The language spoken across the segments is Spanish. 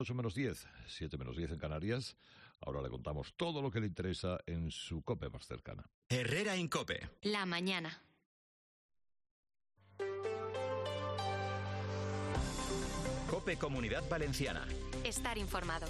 8 menos 10, 7 menos 10 en Canarias. Ahora le contamos todo lo que le interesa en su COPE más cercana. Herrera en COPE. La mañana. COPE Comunidad Valenciana. Estar informado.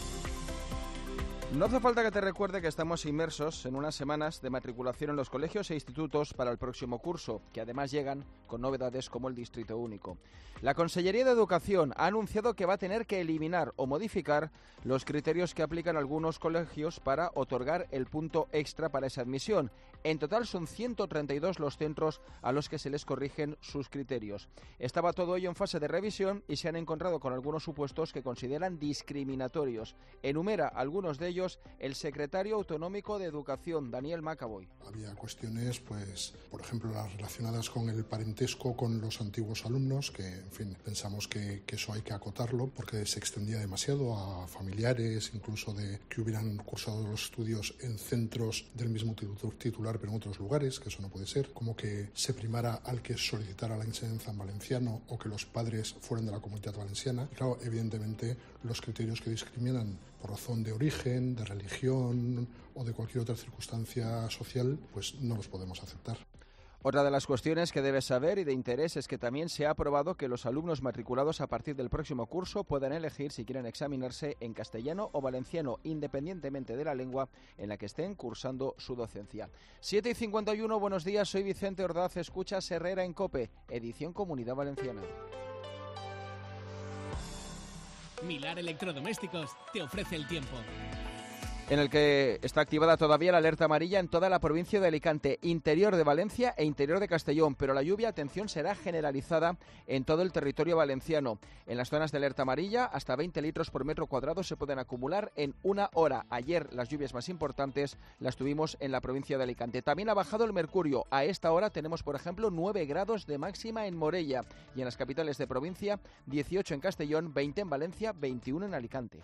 No hace falta que te recuerde que estamos inmersos en unas semanas de matriculación en los colegios e institutos para el próximo curso, que además llegan con novedades como el Distrito Único. La Consellería de Educación ha anunciado que va a tener que eliminar o modificar los criterios que aplican algunos colegios para otorgar el punto extra para esa admisión. En total son 132 los centros a los que se les corrigen sus criterios. Estaba todo ello en fase de revisión y se han encontrado con algunos supuestos que consideran discriminatorios. Enumera algunos de ellos el secretario autonómico de Educación, Daniel Macaboy. Había cuestiones, por ejemplo, las relacionadas con el parentesco con los antiguos alumnos, que, en fin, pensamos que eso hay que acotarlo porque se extendía demasiado a familiares, incluso de que hubieran cursado los estudios en centros del mismo titular, pero en otros lugares, que eso no puede ser. Como que se primara al que solicitara la enseñanza en valenciano o que los padres fueran de la Comunidad Valenciana. Y claro, evidentemente, los criterios que discriminan por razón de origen, de religión o de cualquier otra circunstancia social, pues no los podemos aceptar. Otra de las cuestiones que debes saber y de interés es que también se ha aprobado que los alumnos matriculados a partir del próximo curso puedan elegir si quieren examinarse en castellano o valenciano, independientemente de la lengua en la que estén cursando su docencia. 7:51, buenos días, soy Vicente Ordaz, escuchas Herrera en COPE, edición Comunidad Valenciana. Milar Electrodomésticos te ofrece el tiempo. En el que está activada todavía la alerta amarilla en toda la provincia de Alicante, interior de Valencia e interior de Castellón, pero la lluvia, atención, será generalizada en todo el territorio valenciano. En las zonas de alerta amarilla, hasta 20 litros por metro cuadrado se pueden acumular en una hora. Ayer las lluvias más importantes las tuvimos en la provincia de Alicante. También ha bajado el mercurio. A esta hora tenemos, por ejemplo, 9 grados de máxima en Morella y en las capitales de provincia, 18 en Castellón, 20 en Valencia, 21 en Alicante.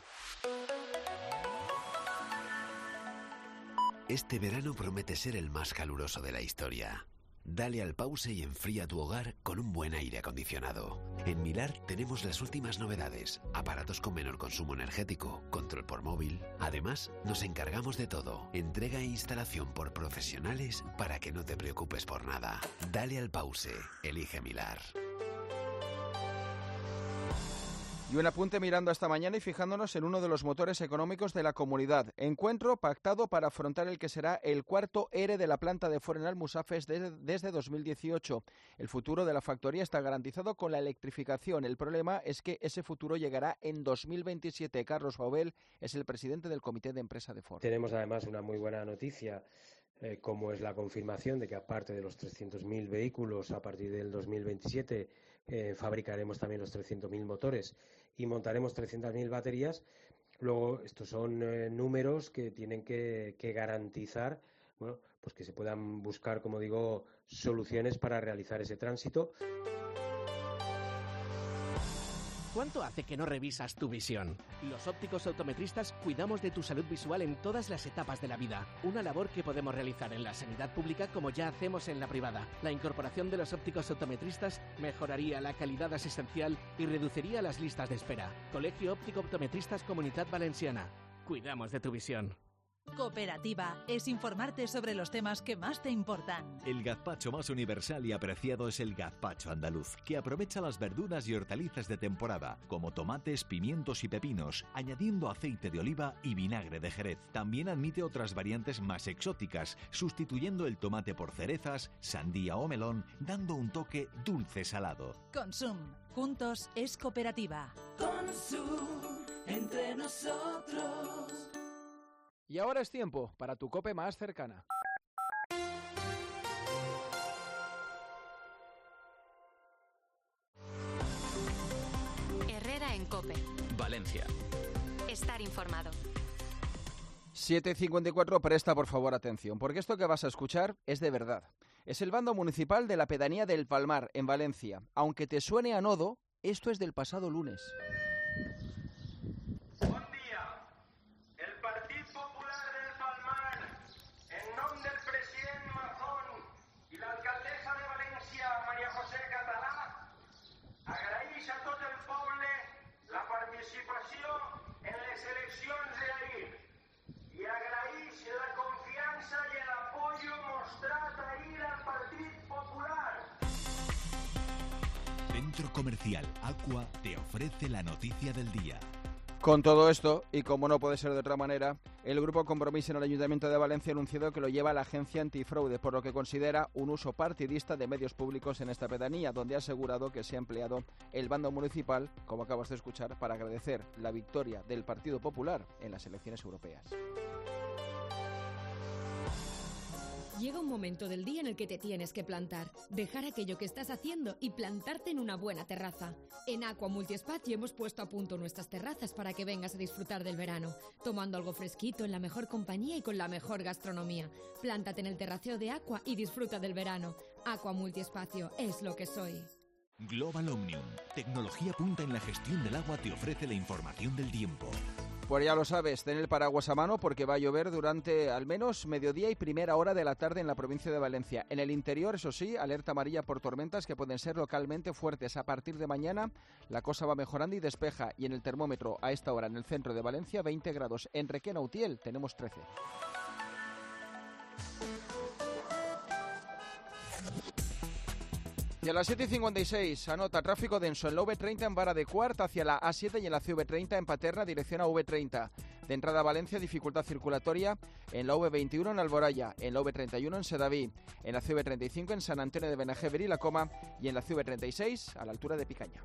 Este verano promete ser el más caluroso de la historia. Dale al pause y enfría tu hogar con un buen aire acondicionado. En Milar tenemos las últimas novedades, aparatos con menor consumo energético, control por móvil. Además, nos encargamos de todo, entrega e instalación por profesionales para que no te preocupes por nada. Dale al pause, elige Milar. Y un apunte mirando esta mañana y fijándonos en uno de los motores económicos de la comunidad. Encuentro pactado para afrontar el que será el cuarto ERE de la planta de Forn en Almusafes desde 2018. El futuro de la factoría está garantizado con la electrificación. El problema es que ese futuro llegará en 2027. Carlos Baubel es el presidente del comité de empresa de Forn. Tenemos además una muy buena noticia, como es la confirmación de que aparte de los 300.000 vehículos a partir del 2027 fabricaremos también los 300.000 motores y montaremos 300.000 baterías. Luego, estos son números que tienen que garantizar, bueno, pues que se puedan buscar, como digo, soluciones para realizar ese tránsito. ¿Cuánto hace que no revisas tu visión? Los ópticos optometristas cuidamos de tu salud visual en todas las etapas de la vida. Una labor que podemos realizar en la sanidad pública como ya hacemos en la privada. La incorporación de los ópticos optometristas mejoraría la calidad asistencial y reduciría las listas de espera. Colegio Óptico Optometristas Comunidad Valenciana. Cuidamos de tu visión. Cooperativa es informarte sobre los temas que más te importan. El gazpacho más universal y apreciado es el gazpacho andaluz, que aprovecha las verduras y hortalizas de temporada, como tomates, pimientos y pepinos, añadiendo aceite de oliva y vinagre de Jerez. También admite otras variantes más exóticas, sustituyendo el tomate por cerezas, sandía o melón, dando un toque dulce-salado. Consum. Juntos es cooperativa. Consum. Entre nosotros. Y ahora es tiempo para tu COPE más cercana. Herrera en COPE. Valencia. Estar informado. 7:54, presta por favor atención, porque esto que vas a escuchar es de verdad. Es el bando municipal de la pedanía del Palmar, en Valencia. Aunque te suene a nodo, esto es del pasado lunes. Agraïix a tot el poble la participació Centro Comercial Aqua te ofrece la noticia del día. Con todo esto, y como no puede ser de otra manera, el Grupo Compromís en el Ayuntamiento de Valencia ha anunciado que lo lleva a la Agencia Antifraude, por lo que considera un uso partidista de medios públicos en esta pedanía, donde ha asegurado que se ha empleado el bando municipal, como acabas de escuchar, para agradecer la victoria del Partido Popular en las elecciones europeas. Llega un momento del día en el que te tienes que plantar, dejar aquello que estás haciendo y plantarte en una buena terraza. En Aqua Multiespacio hemos puesto a punto nuestras terrazas para que vengas a disfrutar del verano, tomando algo fresquito en la mejor compañía y con la mejor gastronomía. Plántate en el terraceo de Aqua y disfruta del verano. Aqua Multiespacio es lo que soy. Global Omnium, tecnología punta en la gestión del agua, te ofrece la información del tiempo. Pues ya lo sabes, ten el paraguas a mano porque va a llover durante al menos mediodía y primera hora de la tarde en la provincia de Valencia. En el interior, eso sí, alerta amarilla por tormentas que pueden ser localmente fuertes. A partir de mañana la cosa va mejorando y despeja. Y en el termómetro a esta hora en el centro de Valencia 20 grados. En Requena Utiel tenemos 13. Y a las 7:56 anota tráfico denso en la V30 en Vara de Quart hacia la A7 y en la CV30 en Paterna dirección a V30. De entrada a Valencia, dificultad circulatoria en la V21 en Alboraya, en la V31 en Sedaví, en la CV35 en San Antonio de Benajever y La Coma y en la CV36 a la altura de Picaña.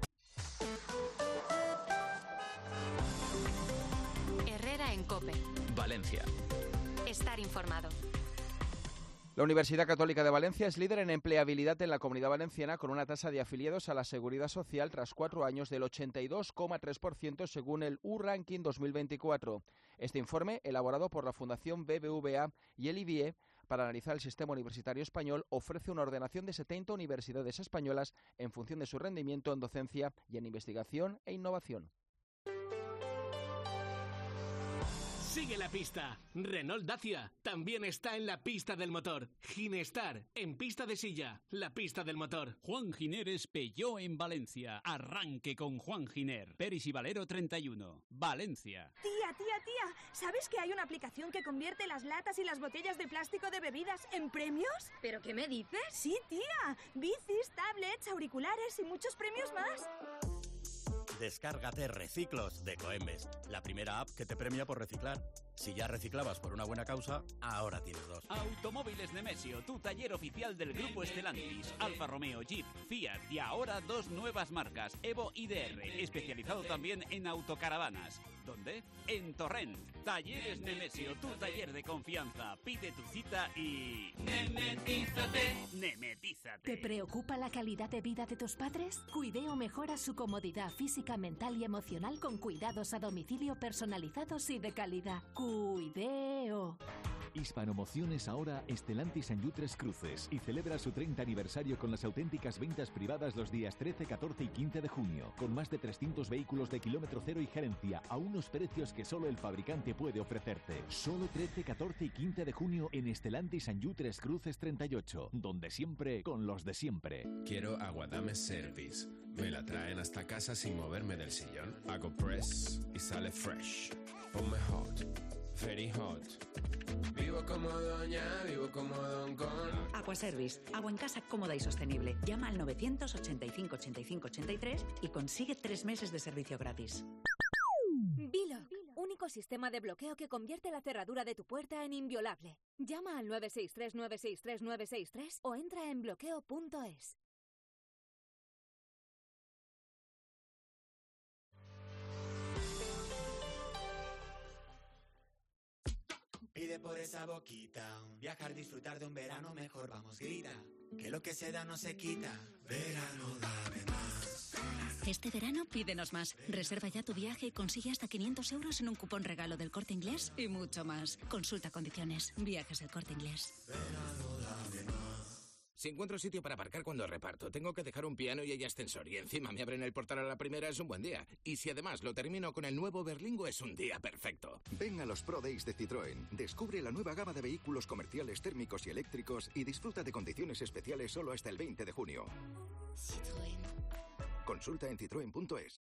Herrera en COPE. Valencia. Estar informado. La Universidad Católica de Valencia es líder en empleabilidad en la Comunidad Valenciana con una tasa de afiliados a la Seguridad Social tras 4 años del 82,3% según el U-Ranking 2024. Este informe, elaborado por la Fundación BBVA y el IBIE para analizar el sistema universitario español, ofrece una ordenación de 70 universidades españolas en función de su rendimiento en docencia y en investigación e innovación. Sigue la pista. Renault Dacia también está en la pista del motor. Ginestar en pista de silla, la pista del motor. Juan Giner es Peugeot en Valencia. Arranque con Juan Giner. Peris y Valero 31, Valencia. Tía, ¿sabes que hay una aplicación que convierte las latas y las botellas de plástico de bebidas en premios? ¿Pero qué me dices? Sí, tía. Bicis, tablets, auriculares y muchos premios más. Descárgate Reciclos de Coembes, la primera app que te premia por reciclar. Si ya reciclabas por una buena causa, ahora tienes 2. Automóviles Nemesio, tu taller oficial del grupo Stellantis. Alfa Romeo, Jeep, Fiat y ahora 2 nuevas marcas, Evo y DR, especializado también en autocaravanas. ¿Dónde? En Torrent. Talleres Nemesio, tu taller de confianza. Pide tu cita y... Nemetízate. ¿Te preocupa la calidad de vida de tus padres? Cuideo mejora su comodidad física, mental y emocional con cuidados a domicilio personalizados y de calidad. Cuideo. Hispanomociones ahora Stellantis en Tres Cruces y celebra su 30 aniversario con las auténticas ventas privadas los días 13, 14 y 15 de junio, con más de 300 vehículos de kilómetro cero y gerencia a unos precios que solo el fabricante puede ofrecerte. Solo 13, 14 y 15 de junio en Stellantis en Tres Cruces 38, donde siempre con los de siempre. Quiero Aguadame Service. Me la traen hasta casa sin moverme del sillón. Hago press y sale fresh. Ponme hot, very hot. Vivo como doña, vivo como don con... Aquaservice, agua en casa cómoda y sostenible. Llama al 985 85 83 y consigue 3 meses de servicio gratis. Biloc, único sistema de bloqueo que convierte la cerradura de tu puerta en inviolable. Llama al 963 963 963 o entra en bloqueo.es. Pide por esa boquita, viajar, disfrutar de un verano mejor, vamos, grita, que lo que se da no se quita. Verano, dame más. Este verano pídenos más. Reserva ya tu viaje y consigue hasta 500 euros en un cupón regalo del Corte Inglés y mucho más. Consulta condiciones. Viajes del Corte Inglés. Verano, dame más. Si encuentro sitio para aparcar cuando reparto, tengo que dejar un piano y hay ascensor y encima me abren el portal a la primera, es un buen día. Y si además lo termino con el nuevo Berlingo, es un día perfecto. Ven a los Pro Days de Citroën. Descubre la nueva gama de vehículos comerciales térmicos y eléctricos y disfruta de condiciones especiales solo hasta el 20 de junio. Citroën. Consulta en citroen.es.